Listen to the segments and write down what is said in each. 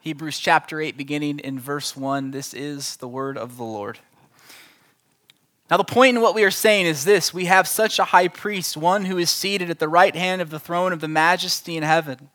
Hebrews chapter 8, beginning in verse 1. This is the word of the Lord. Now the point in what we are saying is this: we have such a high priest, one who is seated at the right hand of the throne of the majesty in heaven,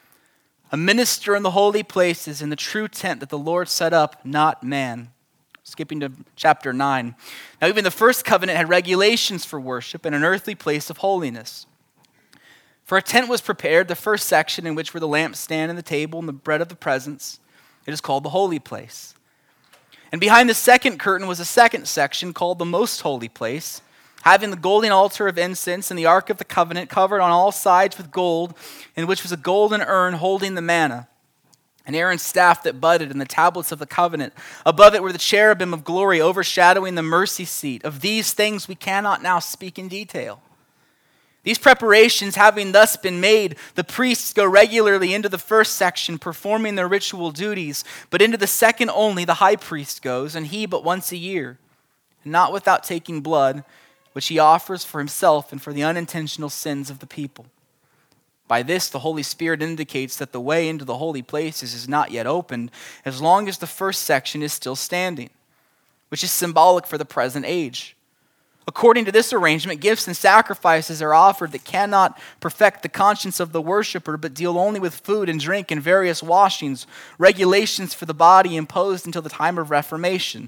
a minister in the holy places, in the true tent that the Lord set up, not man. Skipping to chapter 9. Now even the first covenant had regulations for worship and an earthly place of holiness. For a tent was prepared, the first section in which were the lampstand and the table and the bread of the presence. It is called the holy place. And behind the second curtain was a second section called the most holy place, having the golden altar of incense and the ark of the covenant covered on all sides with gold, in which was a golden urn holding the manna, and Aaron's staff that budded, and the tablets of the covenant. Above it were the cherubim of glory overshadowing the mercy seat. Of these things we cannot now speak in detail. These preparations having thus been made, the priests go regularly into the first section, performing their ritual duties, but into the second only the high priest goes, and he but once a year, and not without taking blood, which he offers for himself and for the unintentional sins of the people. By this, the Holy Spirit indicates that the way into the holy places is not yet opened, as long as the first section is still standing, which is symbolic for the present age. According to this arrangement, gifts and sacrifices are offered that cannot perfect the conscience of the worshiper, but deal only with food and drink and various washings, regulations for the body imposed until the time of Reformation.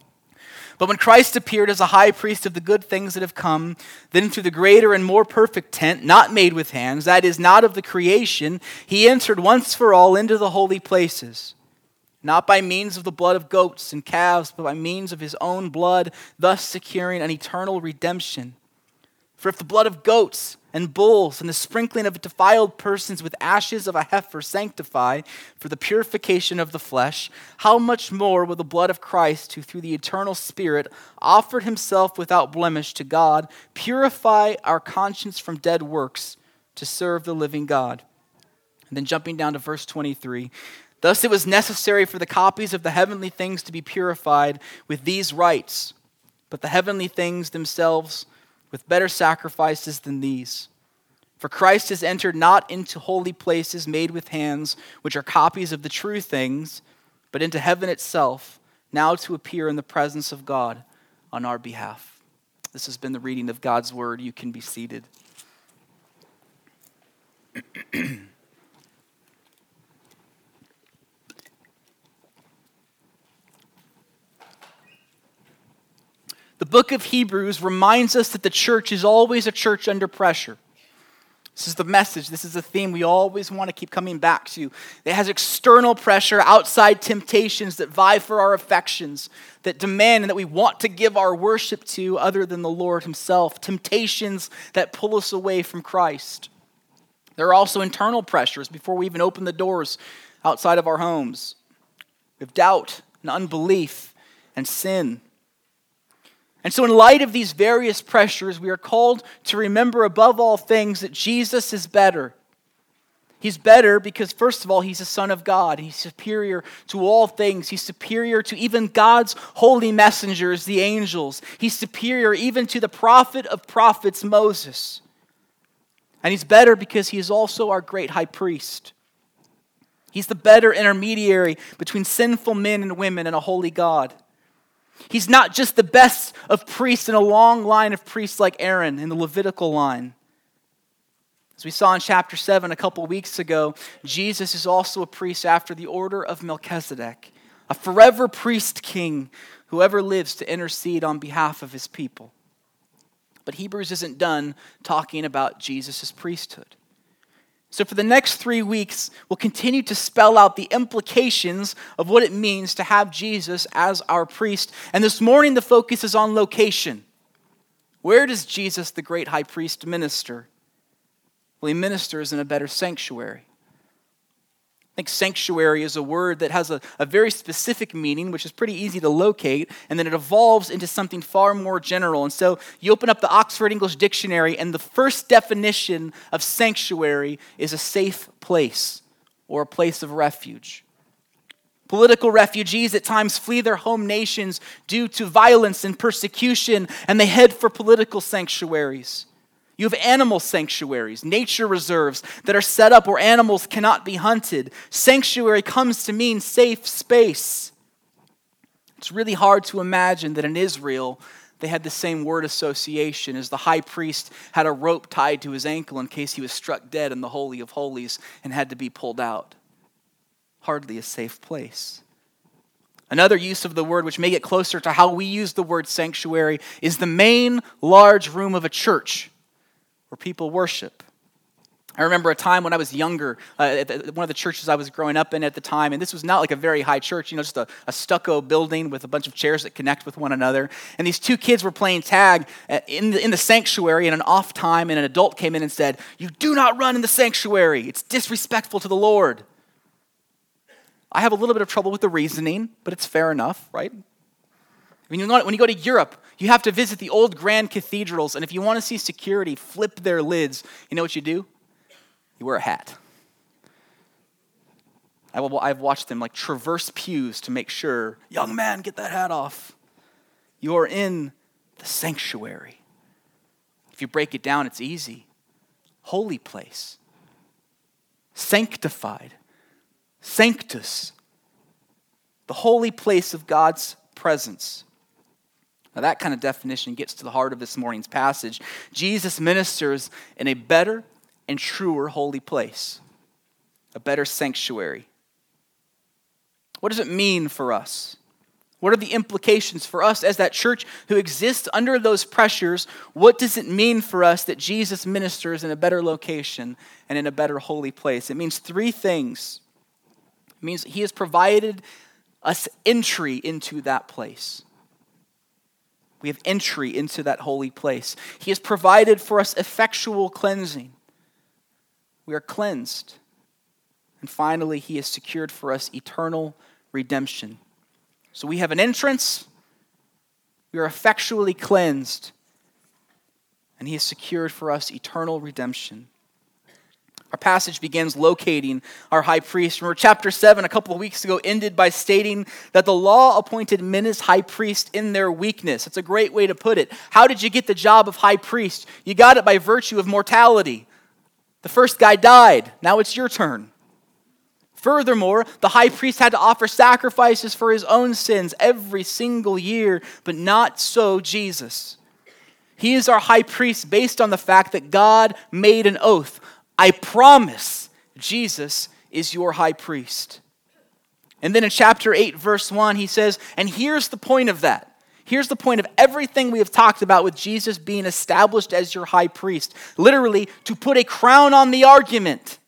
But when Christ appeared as a high priest of the good things that have come, then through the greater and more perfect tent, not made with hands, that is, not of the creation, he entered once for all into the holy places, not by means of the blood of goats and calves, but by means of his own blood, thus securing an eternal redemption. For if the blood of goats and bulls and the sprinkling of defiled persons with ashes of a heifer sanctify for the purification of the flesh, how much more will the blood of Christ, who through the eternal Spirit offered himself without blemish to God, purify our conscience from dead works to serve the living God? And then jumping down to verse 23, thus it was necessary for the copies of the heavenly things to be purified with these rites, but the heavenly things themselves with better sacrifices than these. For Christ has entered not into holy places made with hands, which are copies of the true things, but into heaven itself, now to appear in the presence of God on our behalf. This has been the reading of God's word. You can be seated. The book of Hebrews reminds us that the church is always a church under pressure. This is the message. This is a theme we always want to keep coming back to. It has external pressure, outside temptations that vie for our affections, that demand and that we want to give our worship to other than the Lord himself. Temptations that pull us away from Christ. There are also internal pressures before we even open the doors outside of our homes. We have doubt and unbelief and sin. And so in light of these various pressures, we are called to remember above all things that Jesus is better. He's better because, first of all, he's the Son of God. He's superior to all things. He's superior to even God's holy messengers, the angels. He's superior even to the prophet of prophets, Moses. And he's better because he is also our great high priest. He's the better intermediary between sinful men and women and a holy God. He's not just the best of priests in a long line of priests like Aaron in the Levitical line. As we saw in chapter 7 a couple weeks ago, Jesus is also a priest after the order of Melchizedek, a forever priest king who ever lives to intercede on behalf of his people. But Hebrews isn't done talking about Jesus' priesthood. So for the next 3 weeks, we'll continue to spell out the implications of what it means to have Jesus as our priest. And this morning, the focus is on location. Where does Jesus, the great high priest, minister? Well, he ministers in a better sanctuary. I think sanctuary is a word that has a very specific meaning, which is pretty easy to locate, and then it evolves into something far more general. And so you open up the Oxford English Dictionary, and the first definition of sanctuary is a safe place or a place of refuge. Political refugees at times flee their home nations due to violence and persecution, and they head for political sanctuaries. You have animal sanctuaries, nature reserves that are set up where animals cannot be hunted. Sanctuary comes to mean safe space. It's really hard to imagine that in Israel, they had the same word association as the high priest had a rope tied to his ankle in case he was struck dead in the Holy of Holies and had to be pulled out. Hardly a safe place. Another use of the word, which may get closer to how we use the word sanctuary, is the main large room of a church where people worship. I remember a time when I was younger, at one of the churches I was growing up in at the time, and this was not like a very high church, just a stucco building with a bunch of chairs that connect with one another. And these two kids were playing tag in the sanctuary in an off time, and an adult came in and said, "You do not run in the sanctuary. It's disrespectful to the Lord." I have a little bit of trouble with the reasoning, but it's fair enough, right? When you go to Europe, you have to visit the old grand cathedrals, and if you want to see security flip their lids, you know what you do? You wear a hat. I've watched them traverse pews to make sure, young man, get that hat off. You are in the sanctuary. If you break it down, it's easy. Holy place. Sanctified. Sanctus. The holy place of God's presence. Now that kind of definition gets to the heart of this morning's passage. Jesus ministers in a better and truer holy place, a better sanctuary. What does it mean for us? What are the implications for us as that church who exists under those pressures? What does it mean for us that Jesus ministers in a better location and in a better holy place? It means three things. It means he has provided us entry into that place. We have entry into that holy place. He has provided for us effectual cleansing. We are cleansed. And finally, he has secured for us eternal redemption. So we have an entrance, we are effectually cleansed, and he has secured for us eternal redemption. Our passage begins locating our high priest. Remember, chapter 7 a couple of weeks ago ended by stating that the law appointed men as high priest in their weakness. It's a great way to put it. How did you get the job of high priest? You got it by virtue of mortality. The first guy died. Now it's your turn. Furthermore, the high priest had to offer sacrifices for his own sins every single year, but not so Jesus. He is our high priest based on the fact that God made an oath. I promise Jesus is your high priest. And then in chapter 8, verse 1, he says, and here's the point of that. Here's the point of everything we have talked about with Jesus being established as your high priest. Literally, to put a crown on the argument.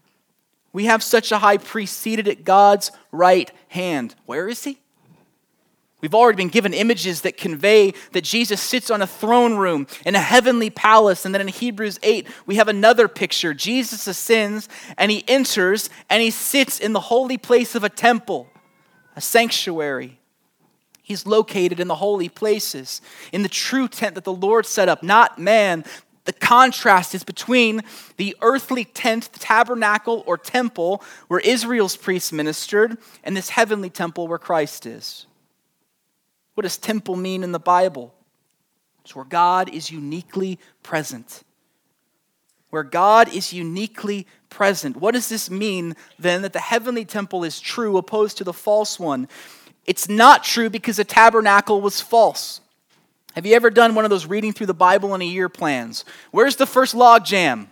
We have such a high priest seated at God's right hand. Where is he? We've already been given images that convey that Jesus sits on a throne room in a heavenly palace. And then in Hebrews 8, we have another picture. Jesus ascends and he enters and he sits in the holy place of a temple, a sanctuary. He's located in the holy places, in the true tent that the Lord set up, not man. The contrast is between the earthly tent, the tabernacle or temple where Israel's priests ministered, and this heavenly temple where Christ is. What does temple mean in the Bible? It's where God is uniquely present. Where God is uniquely present. What does this mean then that the heavenly temple is true opposed to the false one? It's not true because the tabernacle was false. Have you ever done one of those reading through the Bible in a year plans? Where's the first log jam?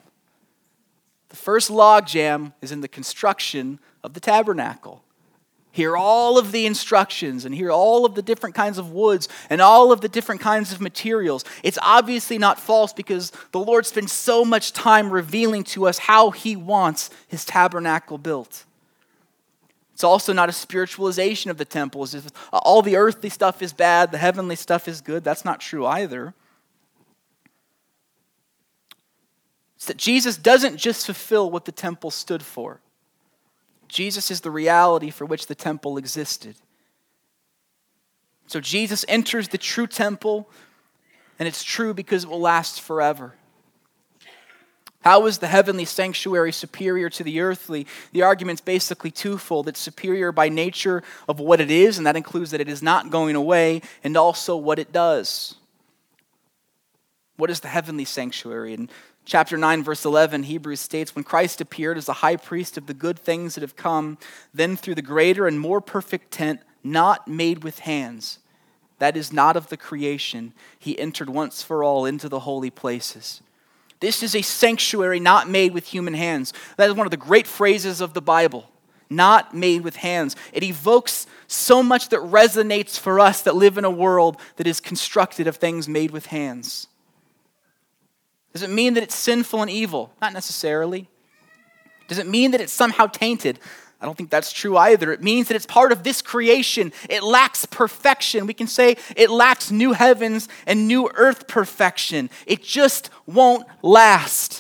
The first log jam is in the construction of the tabernacle. Hear all of the instructions and hear all of the different kinds of woods and all of the different kinds of materials. It's obviously not false because the Lord spends so much time revealing to us how he wants his tabernacle built. It's also not a spiritualization of the temple. As if all the earthly stuff is bad, the heavenly stuff is good. That's not true either. It's that Jesus doesn't just fulfill what the temple stood for. Jesus is the reality for which the temple existed. So Jesus enters the true temple, and it's true because it will last forever. How is the heavenly sanctuary superior to the earthly? The argument's basically twofold. It's superior by nature of what it is, and that includes that it is not going away, and also what it does. What is the heavenly sanctuary? In chapter 9, verse 11, Hebrews states, when Christ appeared as the high priest of the good things that have come, then through the greater and more perfect tent, not made with hands, that is not of the creation, he entered once for all into the holy places. This is a sanctuary not made with human hands. That is one of the great phrases of the Bible. Not made with hands. It evokes so much that resonates for us that live in a world that is constructed of things made with hands. Does it mean that it's sinful and evil? Not necessarily. Does it mean that it's somehow tainted? I don't think that's true either. It means that it's part of this creation. It lacks perfection. We can say it lacks new heavens and new earth perfection. It just won't last.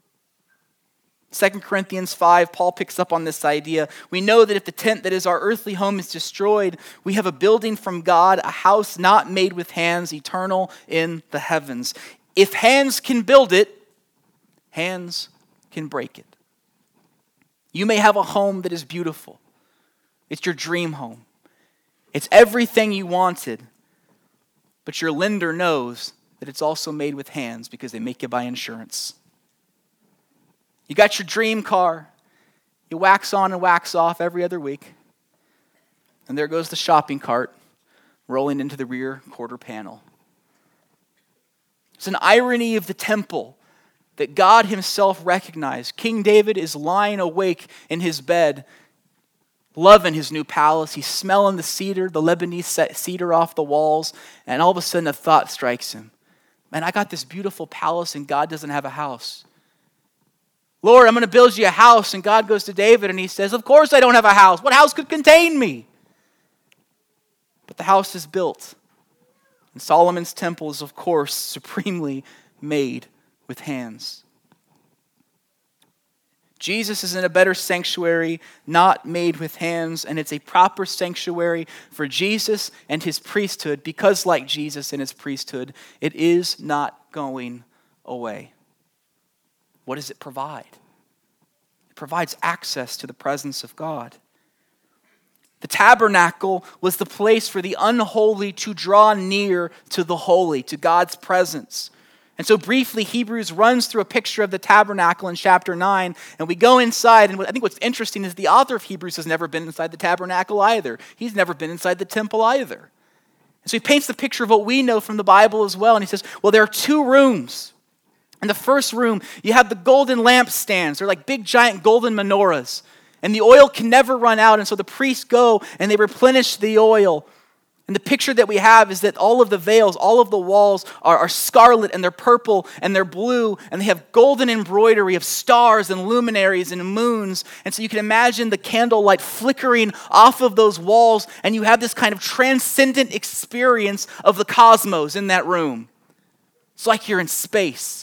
2 Corinthians 5, Paul picks up on this idea. We know that if the tent that is our earthly home is destroyed, we have a building from God, a house not made with hands, eternal in the heavens. If hands can build it, hands can break it. You may have a home that is beautiful. It's your dream home. It's everything you wanted. But your lender knows that it's also made with hands because they make you buy insurance. You got your dream car. You wax on and wax off every other week. And there goes the shopping cart rolling into the rear quarter panel. It's an irony of the temple that God himself recognized. King David is lying awake in his bed, loving his new palace. He's smelling the cedar, the Lebanese cedar off the walls, and all of a sudden a thought strikes him. Man, I got this beautiful palace and God doesn't have a house. Lord, I'm going to build you a house. And God goes to David and he says, of course I don't have a house. What house could contain me? But the house is built. And Solomon's temple is, of course, supremely made with hands. Jesus is in a better sanctuary, not made with hands, and it's a proper sanctuary for Jesus and his priesthood, because like Jesus and his priesthood, it is not going away. What does it provide? It provides access to the presence of God. The tabernacle was the place for the unholy to draw near to the holy, to God's presence. And so briefly, Hebrews runs through a picture of the tabernacle in chapter 9, and we go inside, and I think what's interesting is the author of Hebrews has never been inside the tabernacle either. He's never been inside the temple either. And so he paints the picture of what we know from the Bible as well, and he says, well, there are two rooms. In the first room, you have the golden lampstands. They're like big, giant golden menorahs. And the oil can never run out. And so the priests go and they replenish the oil. And the picture that we have is that all of the veils, all of the walls are scarlet and they're purple and they're blue. And they have golden embroidery of stars and luminaries and moons. And so you can imagine the candlelight flickering off of those walls. And you have this kind of transcendent experience of the cosmos in that room. It's like you're in space.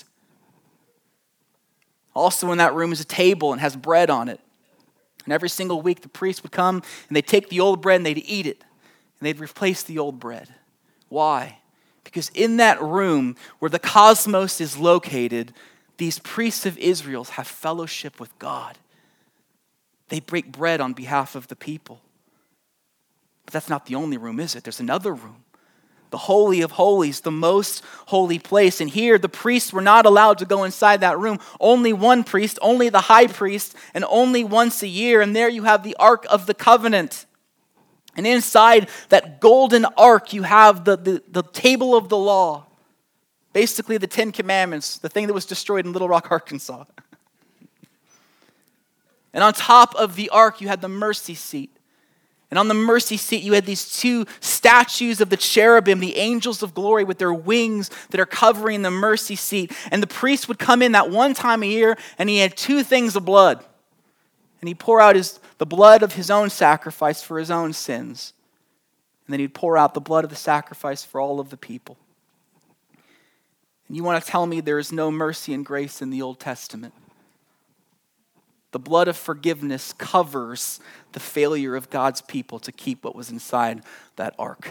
Also in that room is a table and has bread on it. And every single week the priest would come and they'd take the old bread and they'd eat it. And they'd replace the old bread. Why? Because in that room where the cosmos is located, these priests of Israel have fellowship with God. They break bread on behalf of the people. But that's not the only room, is it? There's another room. The Holy of Holies, the most holy place. And here the priests were not allowed to go inside that room. Only one priest, only the high priest, and only once a year. And there you have the Ark of the Covenant. And inside that golden ark, you have the table of the law. Basically the 10 Commandments, the thing that was destroyed in Little Rock, Arkansas. And on top of the ark, you had the mercy seat. And on the mercy seat, you had these two statues of the cherubim, the angels of glory with their wings that are covering the mercy seat. And the priest would come in that one time a year, and he had two things of blood. And he'd pour out the blood of his own sacrifice for his own sins. And then he'd pour out the blood of the sacrifice for all of the people. And you want to tell me there is no mercy and grace in the Old Testament? The blood of forgiveness covers the failure of God's people to keep what was inside that ark.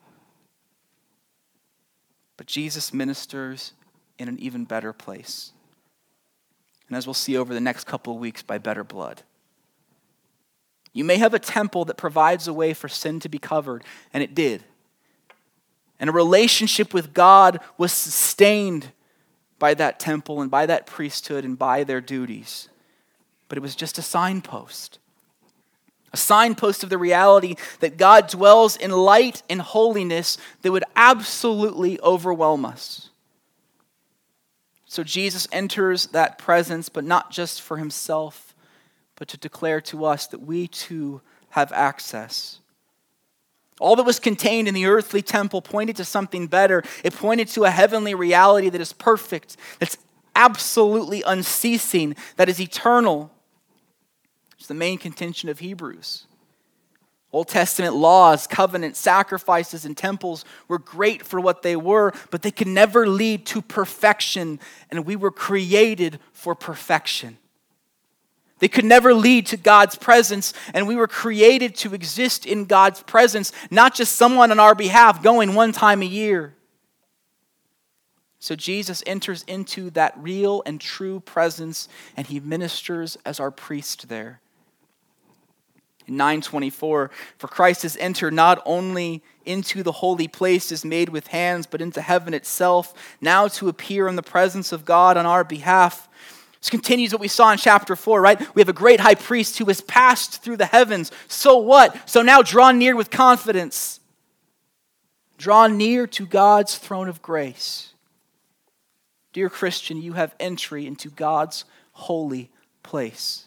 But Jesus ministers in an even better place. And as we'll see over the next couple of weeks, by better blood. You may have a temple that provides a way for sin to be covered, and it did. And a relationship with God was sustained by that temple and by that priesthood and by their duties. But it was just a signpost. A signpost of the reality that God dwells in light and holiness that would absolutely overwhelm us. So Jesus enters that presence, but not just for himself, but to declare to us that we too have access. All that was contained in the earthly temple pointed to something better. It pointed to a heavenly reality that is perfect, that's absolutely unceasing, that is eternal. It's the main contention of Hebrews. Old Testament laws, covenants, sacrifices, and temples were great for what they were, but they could never lead to perfection, and we were created for perfection. They could never lead to God's presence, and we were created to exist in God's presence, not just someone on our behalf going one time a year. So Jesus enters into that real and true presence, and he ministers as our priest there. In 9:24, for Christ has entered not only into the holy places made with hands, but into heaven itself, now to appear in the presence of God on our behalf. This continues what we saw in chapter 4, right? We have a great high priest who has passed through the heavens. So what? So now draw near with confidence. Draw near to God's throne of grace. Dear Christian, you have entry into God's holy place.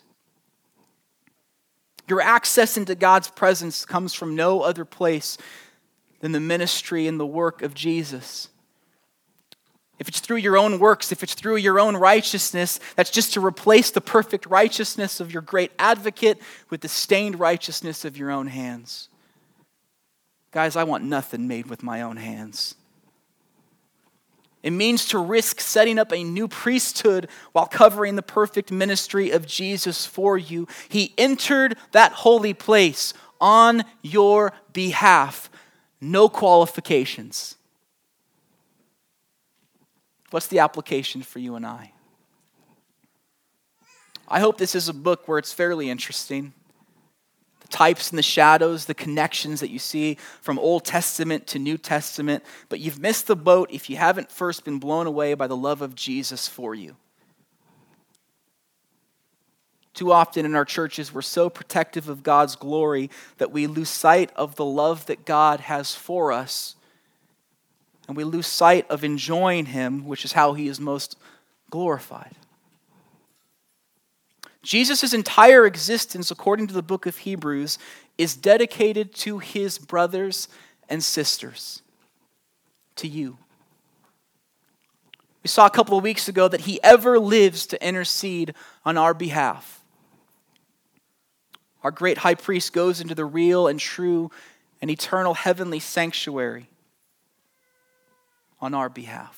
Your access into God's presence comes from no other place than the ministry and the work of Jesus. If it's through your own works, if it's through your own righteousness, that's just to replace the perfect righteousness of your great advocate with the stained righteousness of your own hands. Guys, I want nothing made with my own hands. It means to risk setting up a new priesthood while covering the perfect ministry of Jesus for you. He entered that holy place on your behalf. No qualifications. What's the application for you and I? I hope this is a book where it's fairly interesting. The types and the shadows, the connections that you see from Old Testament to New Testament, but you've missed the boat if you haven't first been blown away by the love of Jesus for you. Too often in our churches, we're so protective of God's glory that we lose sight of the love that God has for us, and we lose sight of enjoying him, which is how he is most glorified. Jesus' entire existence, according to the book of Hebrews, is dedicated to his brothers and sisters, to you. We saw a couple of weeks ago that he ever lives to intercede on our behalf. Our great high priest goes into the real and true and eternal heavenly sanctuary on our behalf.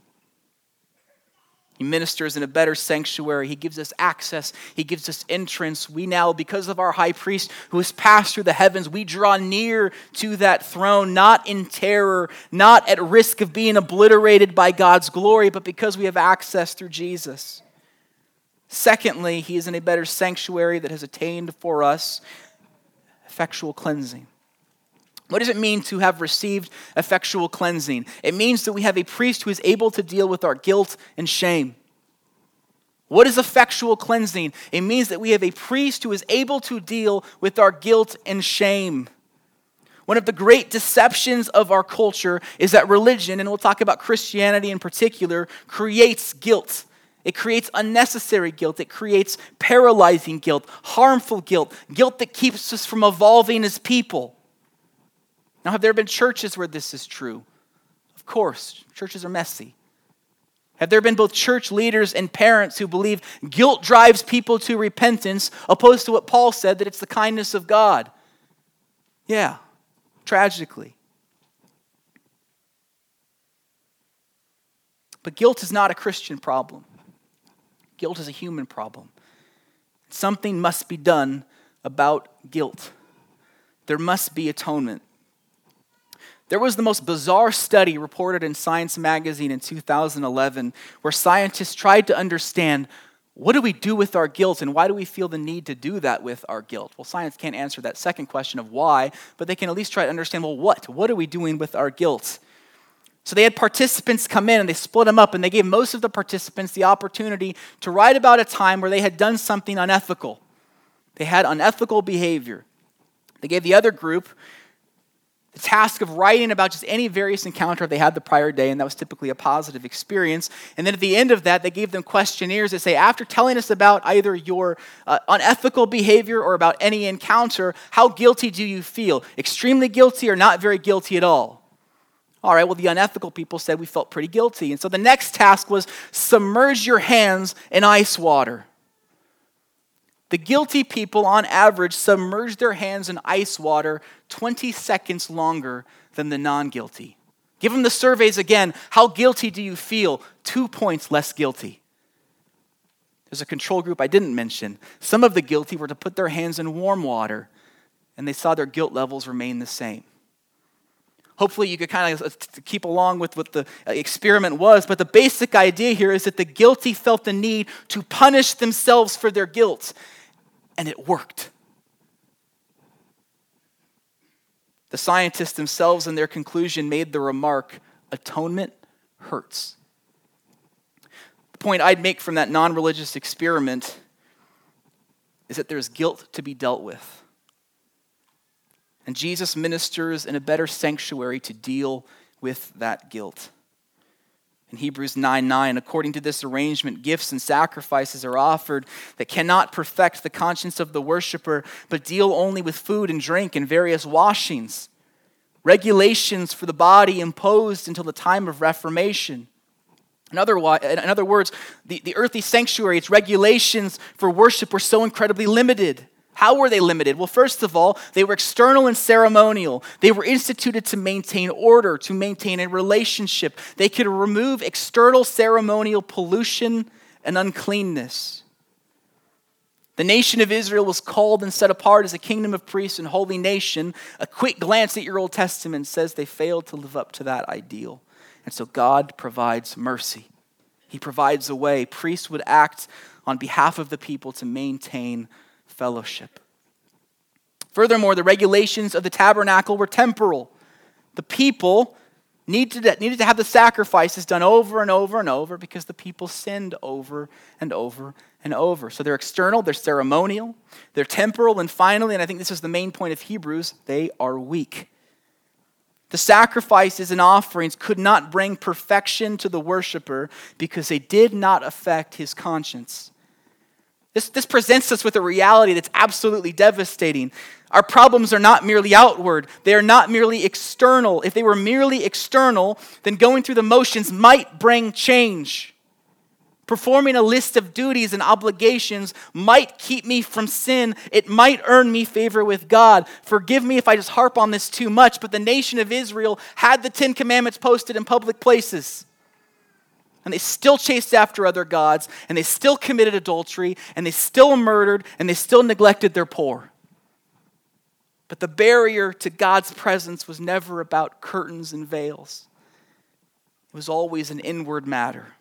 He ministers in a better sanctuary. He gives us access. He gives us entrance. We now, because of our high priest who has passed through the heavens, we draw near to that throne, not in terror, not at risk of being obliterated by God's glory, but because we have access through Jesus. Secondly, he is in a better sanctuary that has attained for us effectual cleansing. What does it mean to have received effectual cleansing? It means that we have a priest who is able to deal with our guilt and shame. What is effectual cleansing? It means that we have a priest who is able to deal with our guilt and shame. One of the great deceptions of our culture is that religion, and we'll talk about Christianity in particular, creates guilt. It creates unnecessary guilt. It creates paralyzing guilt, harmful guilt, guilt that keeps us from evolving as people. Now, have there been churches where this is true? Of course, churches are messy. Have there been both church leaders and parents who believe guilt drives people to repentance, opposed to what Paul said, that it's the kindness of God? Yeah, tragically. But guilt is not a Christian problem. Guilt is a human problem. Something must be done about guilt. There must be atonement. There was the most bizarre study reported in Science magazine in 2011 where scientists tried to understand, what do we do with our guilt and why do we feel the need to do that with our guilt? Well, science can't answer that second question of why, but they can at least try to understand, well, what? What are we doing with our guilt? So they had participants come in and they split them up and they gave most of the participants the opportunity to write about a time where they had done something unethical. They had unethical behavior. They gave the other group the task of writing about just any various encounter they had the prior day, and that was typically a positive experience. And then at the end of that, they gave them questionnaires that say, after telling us about either your unethical behavior or about any encounter, how guilty do you feel? Extremely guilty or not very guilty at all? All right, well, the unethical people said we felt pretty guilty. And so the next task was submerge your hands in ice water. The guilty people, on average, submerged their hands in ice water 20 seconds longer than the non-guilty. Give them the surveys again. How guilty do you feel? 2 points less guilty. There's a control group I didn't mention. Some of the guilty were to put their hands in warm water, and they saw their guilt levels remain the same. Hopefully you could kind of keep along with what the experiment was, but the basic idea here is that the guilty felt the need to punish themselves for their guilt. And it worked. The scientists themselves, in their conclusion, made the remark, atonement hurts. The point I'd make from that non-religious experiment is that there's guilt to be dealt with. And Jesus ministers in a better sanctuary to deal with that guilt. In Hebrews 9:9, according to this arrangement, gifts and sacrifices are offered that cannot perfect the conscience of the worshiper, but deal only with food and drink and various washings, regulations for the body imposed until the time of Reformation. In other words, the earthly sanctuary, its regulations for worship were so incredibly limited. How were they limited? Well, first of all, they were external and ceremonial. They were instituted to maintain order, to maintain a relationship. They could remove external ceremonial pollution and uncleanness. The nation of Israel was called and set apart as a kingdom of priests and holy nation. A quick glance at your Old Testament says they failed to live up to that ideal. And so God provides mercy. He provides a way. Priests would act on behalf of the people to maintain fellowship. Furthermore, the regulations of the tabernacle were temporal. The people needed to have the sacrifices done over and over and over because the people sinned over and over and over. So they're external, they're ceremonial, they're temporal, and finally, and I think this is the main point of Hebrews, they are weak. The sacrifices and offerings could not bring perfection to the worshiper because they did not affect his conscience. This presents us with a reality that's absolutely devastating. Our problems are not merely outward. They are not merely external. If they were merely external, then going through the motions might bring change. Performing a list of duties and obligations might keep me from sin. It might earn me favor with God. Forgive me if I just harp on this too much, but the nation of Israel had the 10 Commandments posted in public places. And they still chased after other gods, and they still committed adultery, and they still murdered, and they still neglected their poor. But the barrier to God's presence was never about curtains and veils. It was always an inward matter.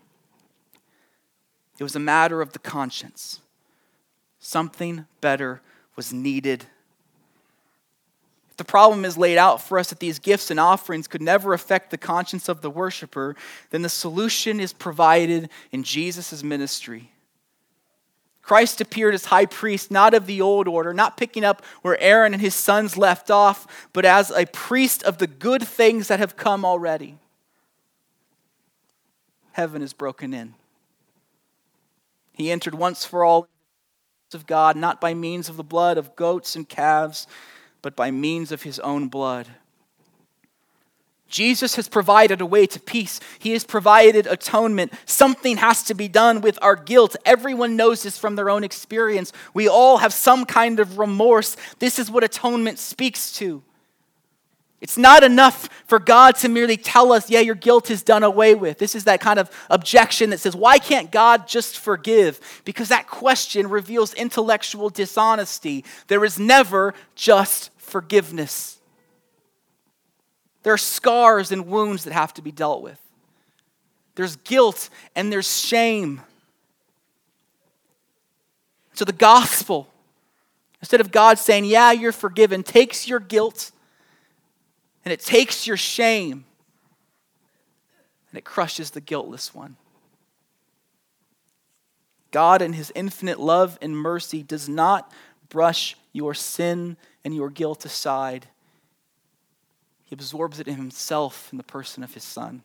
It was a matter of the conscience. Something better was needed. If the problem is laid out for us that these gifts and offerings could never affect the conscience of the worshiper, then the solution is provided in Jesus' ministry. Christ appeared as high priest, not of the old order, not picking up where Aaron and his sons left off, but as a priest of the good things that have come already. Heaven is broken in. He entered once for all of God, not by means of the blood of goats and calves, but by means of his own blood. Jesus has provided a way to peace. He has provided atonement. Something has to be done with our guilt. Everyone knows this from their own experience. We all have some kind of remorse. This is what atonement speaks to. It's not enough for God to merely tell us, yeah, your guilt is done away with. This is that kind of objection that says, why can't God just forgive? Because that question reveals intellectual dishonesty. There is never just forgiveness. There are scars and wounds that have to be dealt with. There's guilt and there's shame. So the gospel, instead of God saying, yeah, you're forgiven, takes your guilt and it takes your shame and it crushes the guiltless one. God, in his infinite love and mercy, does not brush your sin and your guilt aside. He absorbs it in himself in the person of his Son.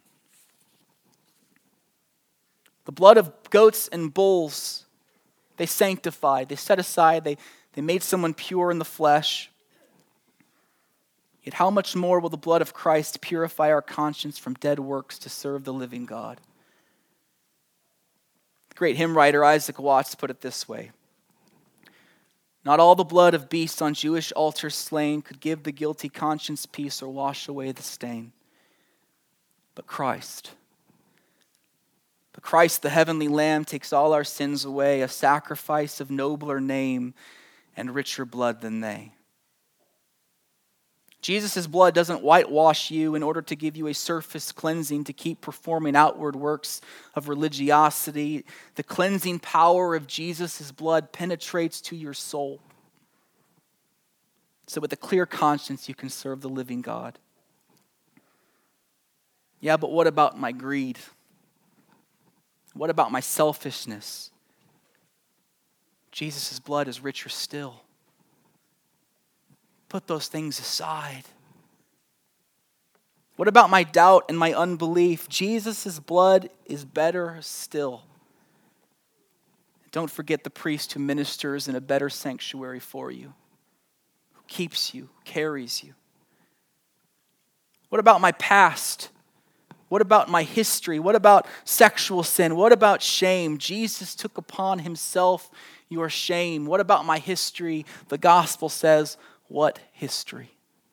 The blood of goats and bulls, they sanctified, they set aside, they made someone pure in the flesh. Yet how much more will the blood of Christ purify our conscience from dead works to serve the living God? The great hymn writer Isaac Watts put it this way: not all the blood of beasts on Jewish altars slain could give the guilty conscience peace or wash away the stain. But Christ, the heavenly Lamb, takes all our sins away, a sacrifice of nobler name and richer blood than they. Jesus' blood doesn't whitewash you in order to give you a surface cleansing to keep performing outward works of religiosity. The cleansing power of Jesus' blood penetrates to your soul. So with a clear conscience, you can serve the living God. Yeah, but what about my greed? What about my selfishness? Jesus' blood is richer still. Put those things aside. What about my doubt and my unbelief? Jesus' blood is better still. Don't forget the priest who ministers in a better sanctuary for you, who keeps you, carries you. What about my past? What about my history? What about sexual sin? What about shame? Jesus took upon himself your shame. What about my history? The gospel says, what history?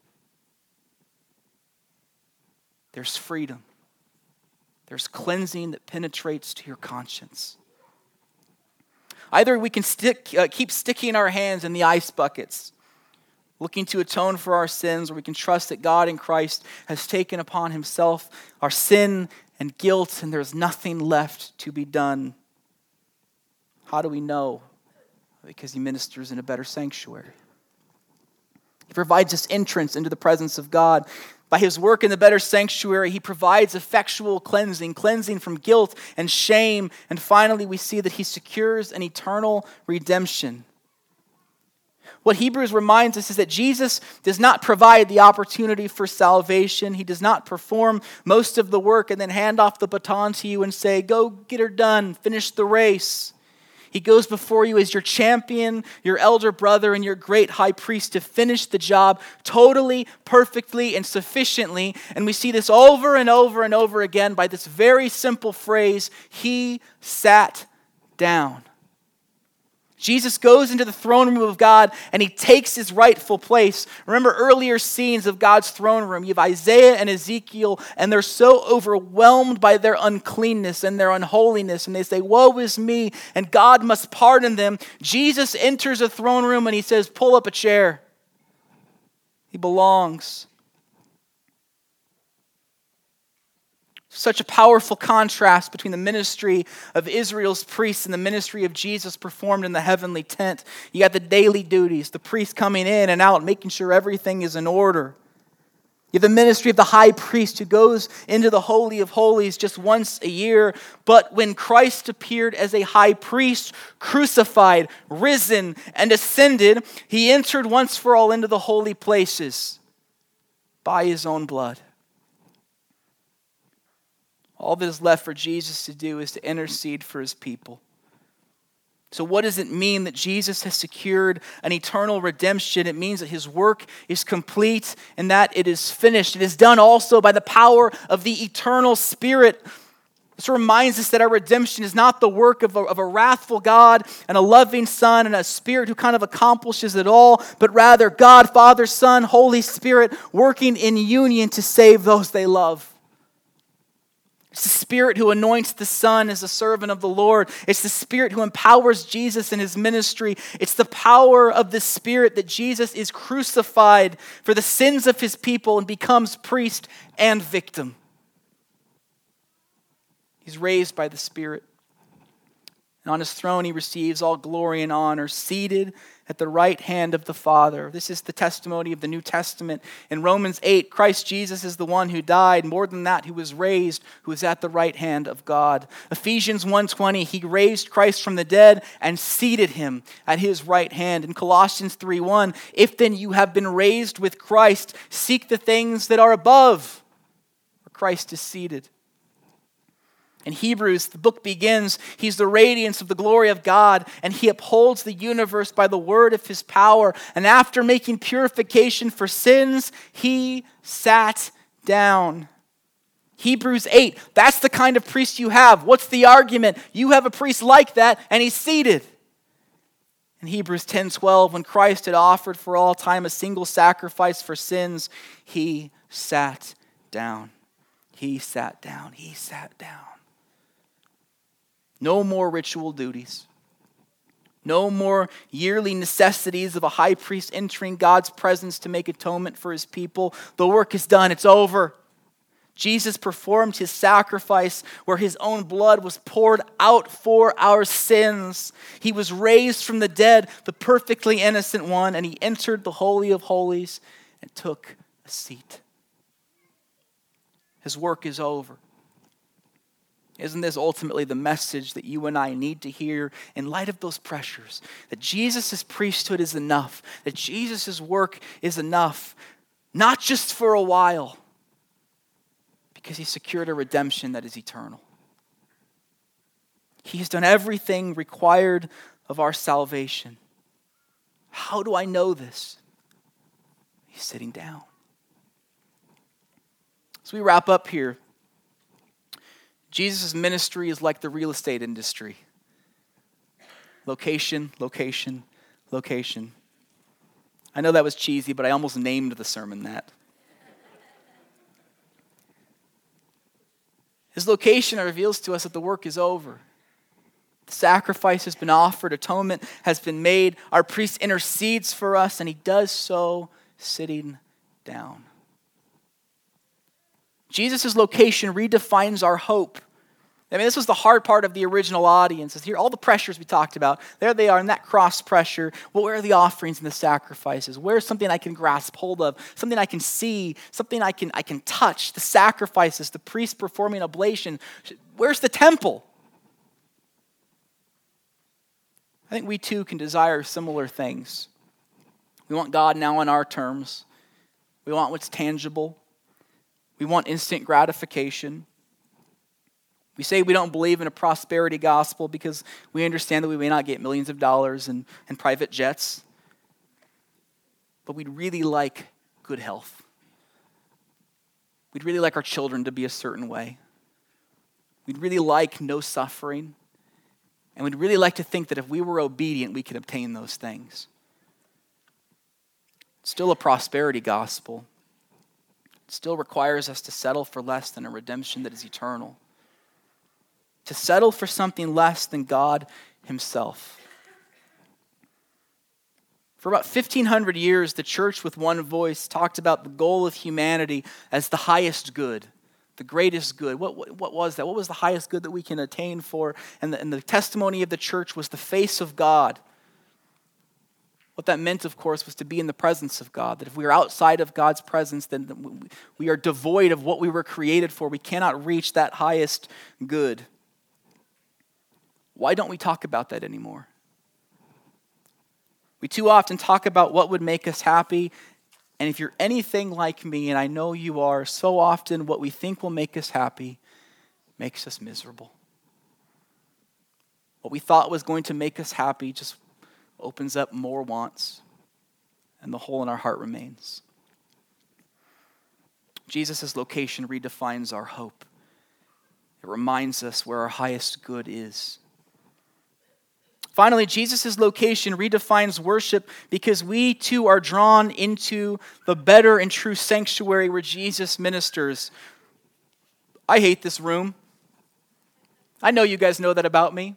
There's freedom. There's cleansing that penetrates to your conscience. Either we can keep sticking our hands in the ice buckets, looking to atone for our sins, or we can trust that God in Christ has taken upon himself our sin and guilt, and there's nothing left to be done. How do we know? Because he ministers in a better sanctuary. He provides us entrance into the presence of God. By his work in the better sanctuary, he provides effectual cleansing from guilt and shame. And finally, we see that he secures an eternal redemption. What Hebrews reminds us is that Jesus does not provide the opportunity for salvation. He does not perform most of the work and then hand off the baton to you and say, go get her done, finish the race. He goes before you as your champion, your elder brother, and your great high priest to finish the job totally, perfectly, and sufficiently. And we see this over and over and over again by this very simple phrase, he sat down. Jesus goes into the throne room of God and he takes his rightful place. Remember earlier scenes of God's throne room. You have Isaiah and Ezekiel, and they're so overwhelmed by their uncleanness and their unholiness, and they say, woe is me, and God must pardon them. Jesus enters a throne room and he says, pull up a chair. He belongs. Such a powerful contrast between the ministry of Israel's priests and the ministry of Jesus performed in the heavenly tent. You got the daily duties, the priest coming in and out, making sure everything is in order. You have the ministry of the high priest who goes into the Holy of Holies just once a year. But when Christ appeared as a high priest, crucified, risen, and ascended, he entered once for all into the holy places by his own blood. All that is left for Jesus to do is to intercede for his people. So what does it mean that Jesus has secured an eternal redemption? It means that his work is complete and that it is finished. It is done also by the power of the eternal Spirit. This reminds us that our redemption is not the work of a wrathful God and a loving Son and a Spirit who kind of accomplishes it all, but rather God, Father, Son, Holy Spirit working in union to save those they love. It's the Spirit who anoints the Son as a servant of the Lord. It's the Spirit who empowers Jesus in his ministry. It's the power of the Spirit that Jesus is crucified for the sins of his people and becomes priest and victim. He's raised by the Spirit. And on his throne he receives all glory and honor, seated at the right hand of the Father. This is the testimony of the New Testament. In Romans 8, Christ Jesus is the one who died, more than that, who was raised, who is at the right hand of God. Ephesians 1:20, he raised Christ from the dead and seated him at his right hand. In Colossians 3:1, if then you have been raised with Christ, seek the things that are above, where Christ is seated. In Hebrews, the book begins, he's the radiance of the glory of God, and he upholds the universe by the word of his power. And after making purification for sins, he sat down. Hebrews 8, that's the kind of priest you have. What's the argument? You have a priest like that, and he's seated. In Hebrews 10:12, when Christ had offered for all time a single sacrifice for sins, he sat down. He sat down. He sat down. No more ritual duties. No more yearly necessities of a high priest entering God's presence to make atonement for his people. The work is done. It's over. Jesus performed his sacrifice where his own blood was poured out for our sins. He was raised from the dead, the perfectly innocent one, and he entered the Holy of Holies and took a seat. His work is over. Isn't this ultimately the message that you and I need to hear in light of those pressures? That Jesus' priesthood is enough. That Jesus' work is enough. Not just for a while. Because he secured a redemption that is eternal. He's done everything required of our salvation. How do I know this? He's sitting down. So we wrap up here. Jesus' ministry is like the real estate industry. Location, location, location. I know that was cheesy, but I almost named the sermon that. His location reveals to us that the work is over. The sacrifice has been offered, atonement has been made, our priest intercedes for us, and he does so sitting down. Jesus' location redefines our hope. I mean, this was the hard part of the original audience. Is here all the pressures we talked about. There they are in that cross pressure. Well, where are the offerings and the sacrifices? Where's something I can grasp hold of? Something I can see? Something I can touch? The sacrifices, the priest performing oblation. Where's the temple? I think we too can desire similar things. We want God now on our terms. We want what's tangible. We want instant gratification. We say we don't believe in a prosperity gospel because we understand that we may not get millions of dollars and private jets. But we'd really like good health. We'd really like our children to be a certain way. We'd really like no suffering. And we'd really like to think that if we were obedient, we could obtain those things. It's still a prosperity gospel. Still requires us to settle for less than a redemption that is eternal. To settle for something less than God himself. For about 1,500 years, the church with one voice talked about the goal of humanity as the highest good, the greatest good. What was that? What was the highest good that we can attain for? And the testimony of the church was the face of God. What that meant, of course, was to be in the presence of God. That if we are outside of God's presence, then we are devoid of what we were created for. We cannot reach that highest good. Why don't we talk about that anymore? We too often talk about what would make us happy. And if you're anything like me, and I know you are, so often what we think will make us happy makes us miserable. What we thought was going to make us happy just opens up more wants, and the hole in our heart remains. Jesus' location redefines our hope. It reminds us where our highest good is. Finally, Jesus' location redefines worship because we too are drawn into the better and true sanctuary where Jesus ministers. I hate this room. I know you guys know that about me.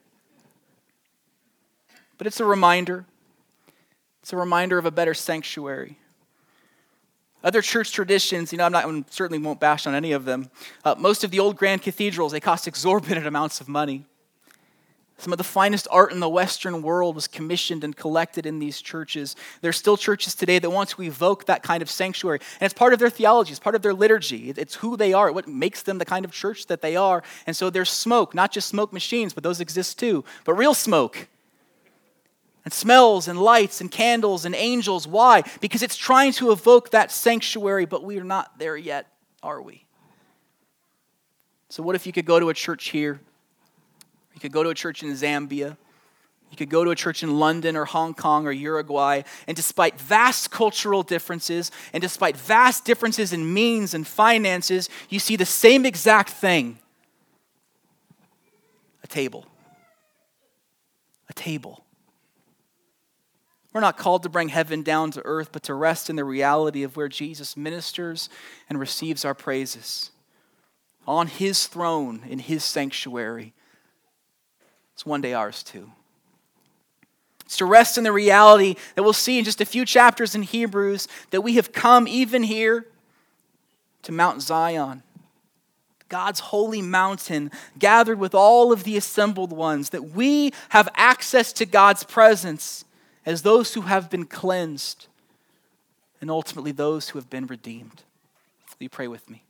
But it's a reminder. It's a reminder of a better sanctuary. Other church traditions, I certainly won't bash on any of them. Most of the old grand cathedrals, they cost exorbitant amounts of money. Some of the finest art in the Western world was commissioned and collected in these churches. There are still churches today that want to evoke that kind of sanctuary. And it's part of their theology. It's part of their liturgy. It's who they are, what makes them the kind of church that they are. And so there's smoke, not just smoke machines, but those exist too, but real smoke. And smells and lights and candles and angels. Why? Because it's trying to evoke that sanctuary, but we are not there yet, are we? So what if you could go to a church here? You could go to a church in Zambia. You could go to a church in London or Hong Kong or Uruguay. And despite vast cultural differences and despite vast differences in means and finances, you see the same exact thing. A table. A table. We're not called to bring heaven down to earth, but to rest in the reality of where Jesus ministers and receives our praises. On his throne, in his sanctuary. It's one day ours too. It's to rest in the reality that we'll see in just a few chapters in Hebrews that we have come even here to Mount Zion, God's holy mountain, gathered with all of the assembled ones, that we have access to God's presence as those who have been cleansed and ultimately those who have been redeemed. Will you pray with me?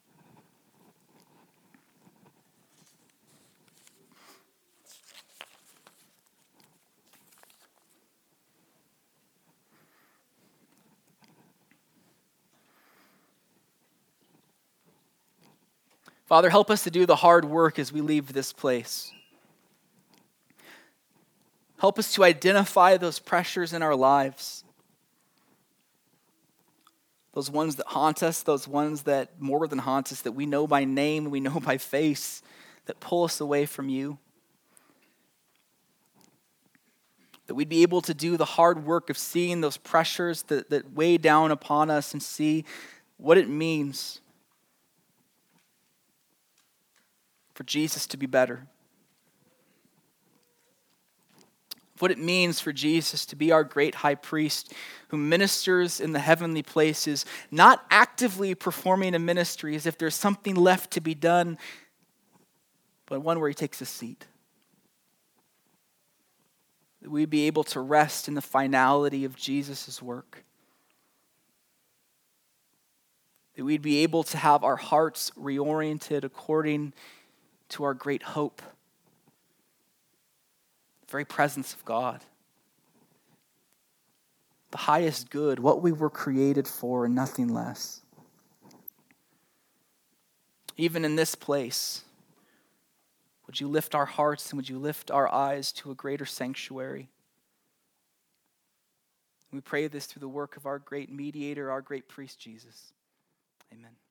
Father, help us to do the hard work as we leave this place. Help us to identify those pressures in our lives. Those ones that haunt us, those ones that more than haunt us, that we know by name, we know by face, that pull us away from you. That we'd be able to do the hard work of seeing those pressures that weigh down upon us and see what it means for Jesus to be better. What it means for Jesus to be our great high priest who ministers in the heavenly places, not actively performing a ministry as if there's something left to be done, but one where he takes a seat. That we'd be able to rest in the finality of Jesus' work. That we'd be able to have our hearts reoriented according to our great hope, the very presence of God, the highest good, what we were created for and nothing less. Even in this place, would you lift our hearts and would you lift our eyes to a greater sanctuary? We pray this through the work of our great mediator, our great priest, Jesus. Amen.